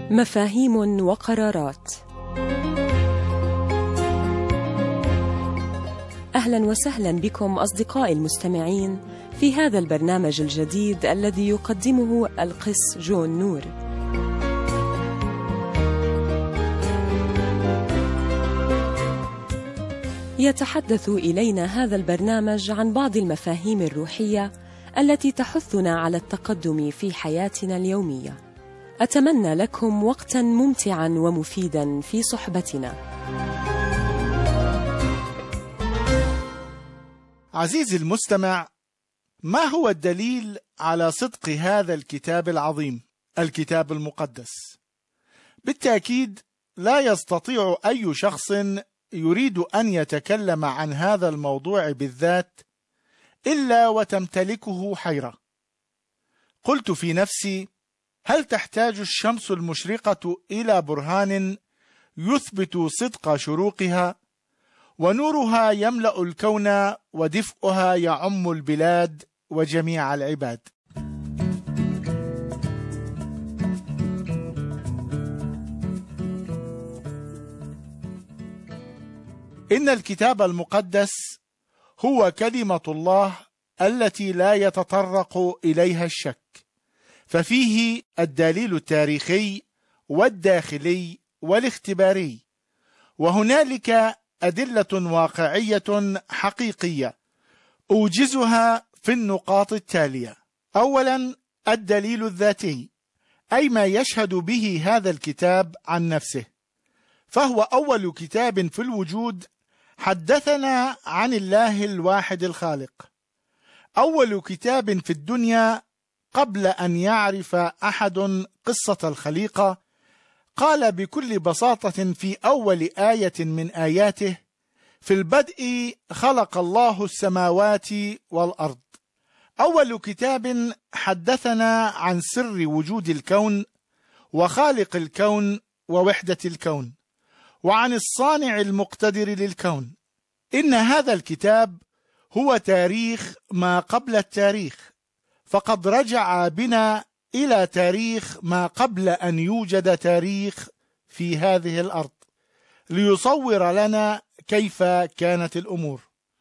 مفاهيم وقرارات. أهلا وسهلا بكم أصدقائي المستمعين في هذا البرنامج الجديد الذي يقدمه القس جون نور. يتحدث إلينا هذا البرنامج عن بعض المفاهيم الروحية التي تحثنا على التقدم في حياتنا اليومية. أتمنى لكم وقتاً ممتعاً ومفيداً في صحبتنا. عزيزي المستمع، ما هو الدليل على صدق هذا الكتاب العظيم، الكتاب المقدس؟ بالتأكيد لا يستطيع أي شخص يريد أن يتكلم عن هذا الموضوع بالذات إلا وتمتلكه حيرة. قلت في نفسي: هل تحتاج الشمس المشرقة إلى برهان يثبت صدق شروقها، ونورها يملأ الكون ودفئها يعم البلاد وجميع العباد؟ إن الكتاب المقدس هو كلمة الله التي لا يتطرق إليها الشك، ففيه الدليل التاريخي والداخلي والاختباري، وهنالك أدلة واقعية حقيقية أوجزها في النقاط التالية. أولا، الدليل الذاتي، أي ما يشهد به هذا الكتاب عن نفسه، فهو أول كتاب في الوجود حدثنا عن الله الواحد الخالق، أول كتاب في الدنيا قبل أن يعرف أحد قصة الخليقة. قال بكل بساطة في أول آية من آياته: في البدء خلق الله السماوات والأرض. أول كتاب حدثنا عن سر وجود الكون وخالق الكون ووحدة الكون، وعن الصانع المقتدر للكون. إن هذا الكتاب هو تاريخ ما قبل التاريخ، فقد رجع بنا إلى تاريخ ما قبل أن يوجد تاريخ في هذه الأرض، ليصور لنا كيف كانت الأمور.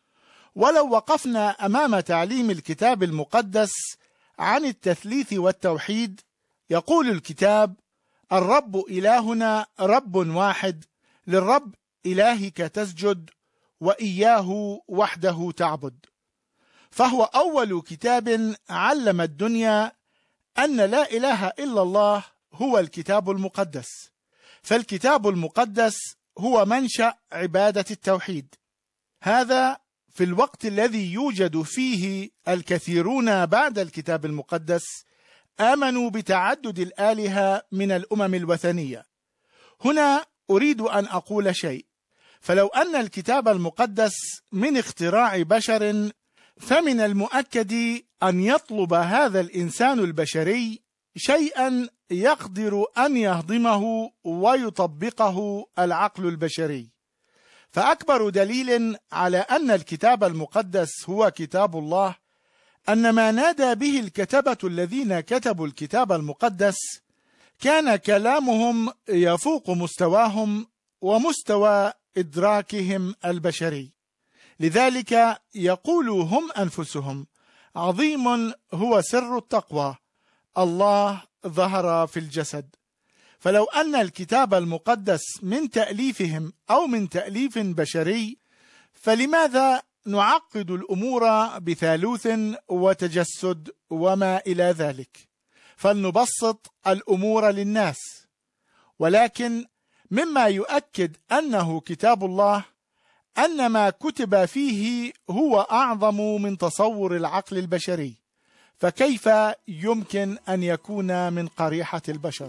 ولو وقفنا أمام تعليم الكتاب المقدس عن التثليث والتوحيد، يقول الكتاب: الرب إلهنا رب واحد، للرب إلهك تسجد وإياه وحده تعبد. فهو أول كتاب علم الدنيا أن لا إله إلا الله هو الكتاب المقدس، فالكتاب المقدس هو منشأ عبادة التوحيد. هذا في الوقت الذي يوجد فيه الكثيرون بعد الكتاب المقدس آمنوا بتعدد الآلهة من الأمم الوثنية. هنا أريد أن أقول شيء: فلو أن الكتاب المقدس من اختراع بشر، فمن المؤكد أن يطلب هذا الإنسان البشري شيئا يقدر أن يهضمه ويطبقه العقل البشري. فأكبر دليل على أن الكتاب المقدس هو كتاب الله أن ما نادى به الكتبة الذين كتبوا الكتاب المقدس كان كلامهم يفوق مستواهم ومستوى إدراكهم البشري. لذلك يقولوا هم أنفسهم: عظيم هو سر التقوى، الله ظهر في الجسد. فلو أن الكتاب المقدس من تأليفهم أو من تأليف بشري، فلماذا نعقد الأمور بثالوث وتجسد وما إلى ذلك؟ فلنبسط الأمور للناس. ولكن مما يؤكد أنه كتاب الله أن ما كتب فيه هو أعظم من تصور العقل البشري، فكيف يمكن أن يكون من قريحة البشر؟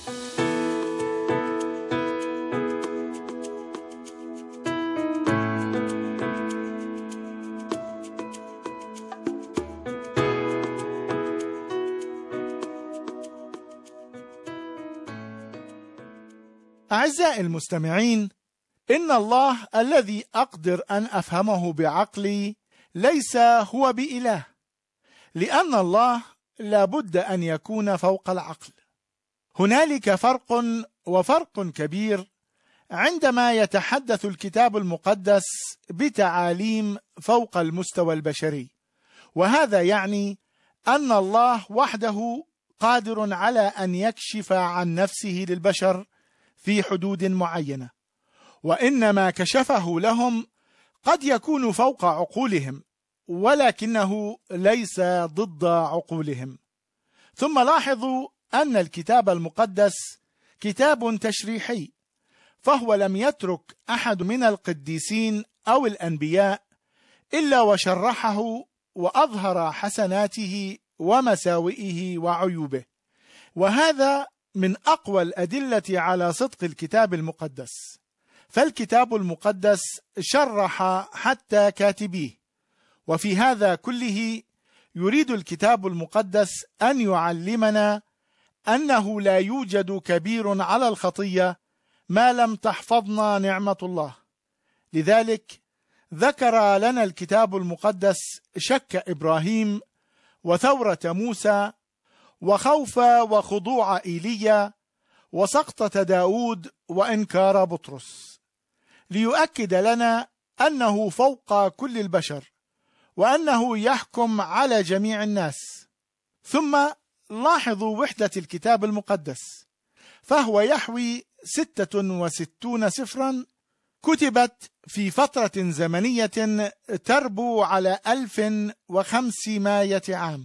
أعزائي المستمعين، إن الله الذي أقدر أن أفهمه بعقلي ليس هو بإله، لأن الله لابد أن يكون فوق العقل. هنالك فرق وفرق كبير عندما يتحدث الكتاب المقدس بتعاليم فوق المستوى البشري، وهذا يعني أن الله وحده قادر على أن يكشف عن نفسه للبشر في حدود معينة، وإنما كشفه لهم قد يكون فوق عقولهم، ولكنه ليس ضد عقولهم. ثم لاحظوا أن الكتاب المقدس كتاب تشريحي، فهو لم يترك أحد من القديسين أو الأنبياء إلا وشرحه وأظهر حسناته ومساوئه وعيوبه، وهذا من أقوى الأدلة على صدق الكتاب المقدس. فالكتاب المقدس شرح حتى كاتبيه، وفي هذا كله يريد الكتاب المقدس أن يعلمنا أنه لا يوجد كبير على الخطية ما لم تحفظنا نعمة الله. لذلك ذكر لنا الكتاب المقدس شك إبراهيم وثورة موسى وخوف وخضوع إيليا وسقطة داود وإنكار بطرس، ليؤكد لنا أنه فوق كل البشر وأنه يحكم على جميع الناس. ثم لاحظوا وحدة الكتاب المقدس، فهو يحوي 66 سفرا كتبت في فترة زمنية تربو على 1500 عام،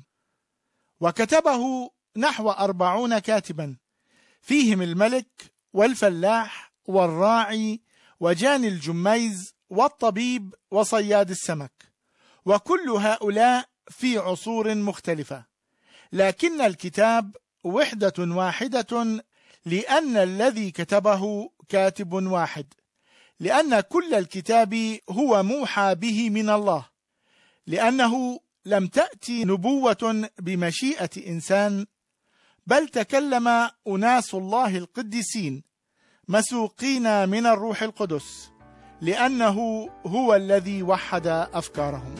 وكتبه نحو 40 كاتبا، فيهم الملك والفلاح والراعي وجاني الجميز والطبيب وصياد السمك، وكل هؤلاء في عصور مختلفة، لكن الكتاب وحدة واحدة، لأن الذي كتبه كاتب واحد، لأن كل الكتاب هو موحى به من الله، لأنه لم تأتي نبوة بمشيئة إنسان، بل تكلم أناس الله القديسين مسوقين من الروح القدس، لأنه هو الذي وحد أفكارهم.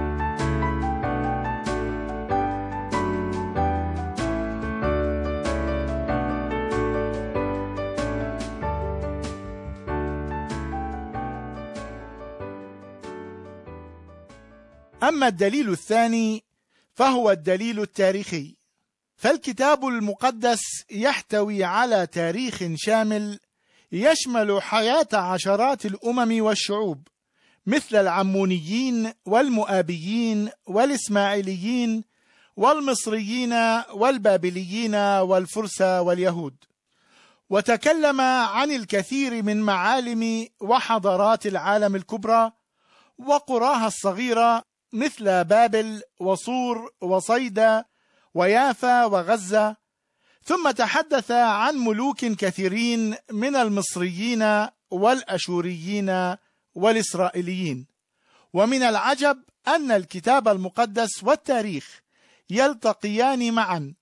أما الدليل الثاني فهو الدليل التاريخي، فالكتاب المقدس يحتوي على تاريخ شامل يشمل حياة عشرات الأمم والشعوب، مثل العمونيين والمؤابيين والإسماعيليين والمصريين والبابليين والفرس واليهود، وتكلم عن الكثير من معالم وحضارات العالم الكبرى وقراها الصغيرة، مثل بابل وصور وصيدا ويافا وغزة. ثم تحدث عن ملوك كثيرين من المصريين والأشوريين والإسرائيليين. ومن العجب أن الكتاب المقدس والتاريخ يلتقيان معا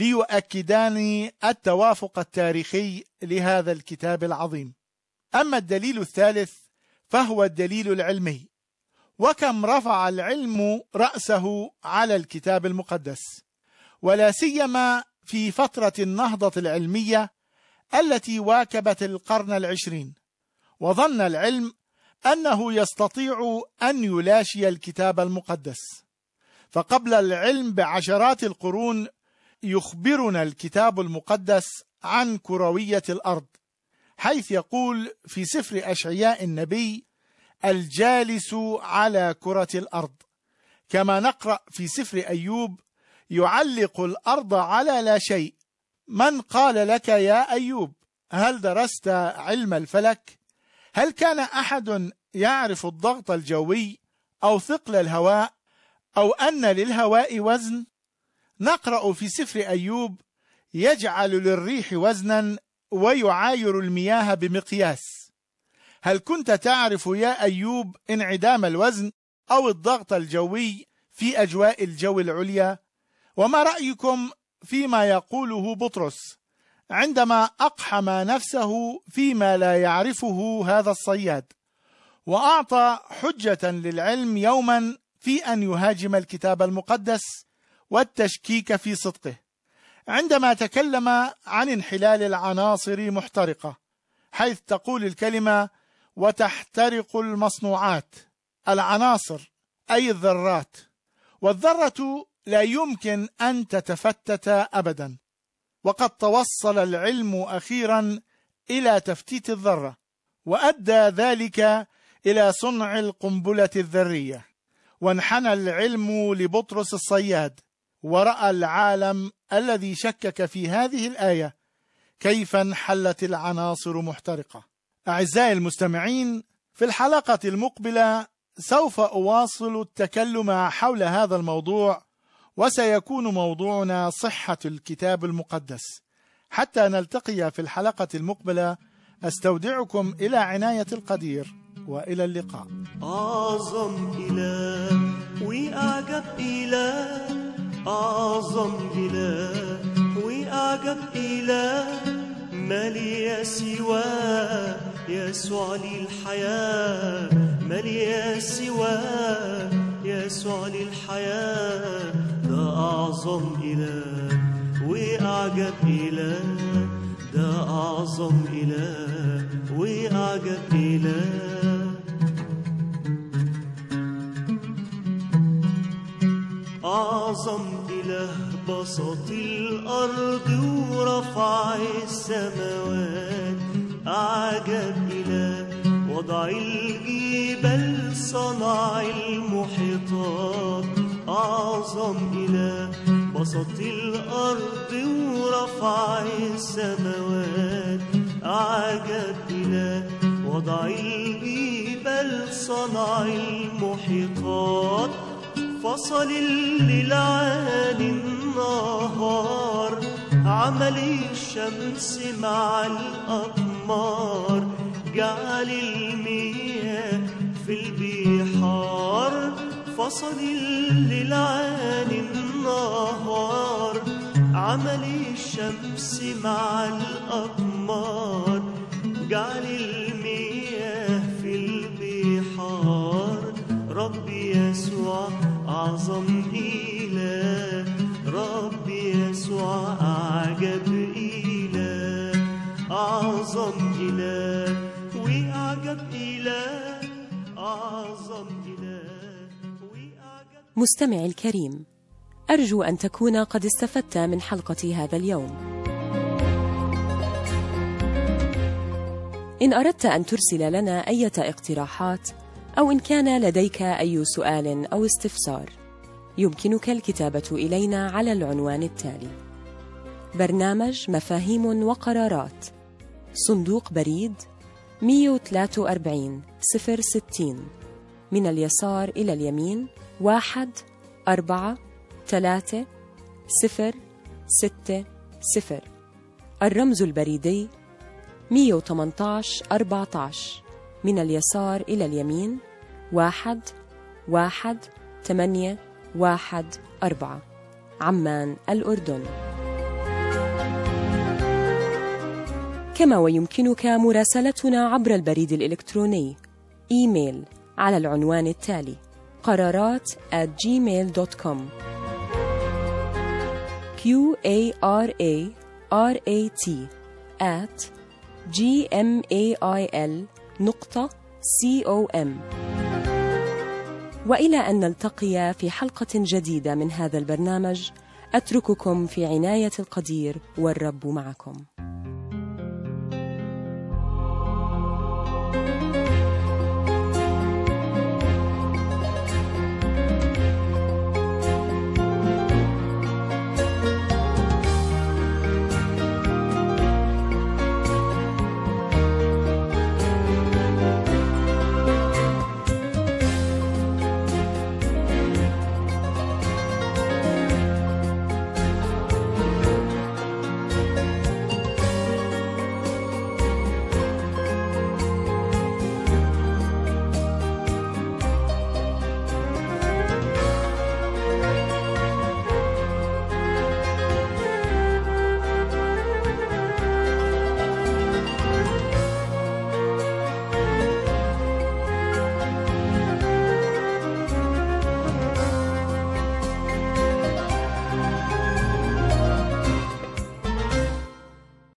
ليؤكدان التوافق التاريخي لهذا الكتاب العظيم. أما الدليل الثالث فهو الدليل العلمي، وكم رفع العلم رأسه على الكتاب المقدس، ولا سيما في فترة النهضة العلمية التي واكبت القرن 20، وظن العلم أنه يستطيع أن يلاشي الكتاب المقدس. فقبل العلم بعشرات القرون يخبرنا الكتاب المقدس عن كروية الأرض، حيث يقول في سفر أشعياء النبي: الجالس على كرة الأرض. كما نقرأ في سفر أيوب: يعلق الأرض على لا شيء. من قال لك يا أيوب هل درست علم الفلك؟ هل كان أحد يعرف الضغط الجوي أو ثقل الهواء أو أن للهواء وزن؟ نقرأ في سفر أيوب: يجعل للريح وزنا ويعاير المياه بمقياس. هل كنت تعرف يا أيوب انعدام الوزن أو الضغط الجوي في أجواء الجو العليا؟ وما رأيكم فيما يقوله بطرس عندما أقحم نفسه فيما لا يعرفه هذا الصياد، وأعطى حجة للعلم يوما في أن يهاجم الكتاب المقدس والتشكيك في صدقه، عندما تكلم عن انحلال العناصر محترقة، حيث تقول الكلمة وتحترق المصنوعات. العناصر أي الذرات، والذرة لا يمكن أن تتفتت أبدا. وقد توصل العلم أخيرا إلى تفتيت الذرة، وأدى ذلك إلى صنع القنبلة الذرية. وانحنى العلم لبطرس الصياد، ورأى العالم الذي شكك في هذه الآية كيف انحلت العناصر محترقة. أعزائي المستمعين، في الحلقة المقبلة سوف أواصل التكلم حول هذا الموضوع، وسيكون موضوعنا صحة الكتاب المقدس. حتى نلتقي في الحلقة المقبلة، أستودعكم إلى عناية القدير، وإلى اللقاء. أعظم إله وأعجب إله، أعظم إله وأعجب إله، ما لي سواه يسوع لي الحياة، ما لي سواه يسوع لي الحياة. ده أعظم إله وأعجب إله، ده أعظم إله وأعجب إله. أعظم إله بسط الأرض ورفع السماوات، أعجب إله وضع الجبال صنع المحيطات. أعظم إله بسط الأرض ورفع السماوات، أعجب إله وضع الجبال صنع المحيطات. فصل الليل عن النهار، عمل الشمس مع الأقمار، جعل المياه في البحار. فصل الليل عن النهار، عمل الشمس مع الأقمار، جعل المياه في البحار. ربي يسوع أعظم إله، ربي يسوع أعجب إله، أعظم إله وأعجب إله، أعظم إله وأعجب. مستمعي الكريم، أرجو أن تكون قد استفدت من حلقة هذا اليوم. إن أردت أن ترسل لنا أي اقتراحات، أو إن كان لديك أي سؤال أو استفسار، يمكنك الكتابة إلينا على العنوان التالي: برنامج مفاهيم وقرارات، صندوق بريد 143 060، من اليسار إلى اليمين 1436060. الرمز البريدي 118 14، من اليسار إلى اليمين 11814، عمان الأردن. كما ويمكنك مراسلتنا عبر البريد الإلكتروني إيميل على العنوان التالي: قرارات@gmail.com. QARARAT@gmail.com. وإلى أن نلتقي في حلقة جديدة من هذا البرنامج، أترككم في عناية القدير، والرب معكم.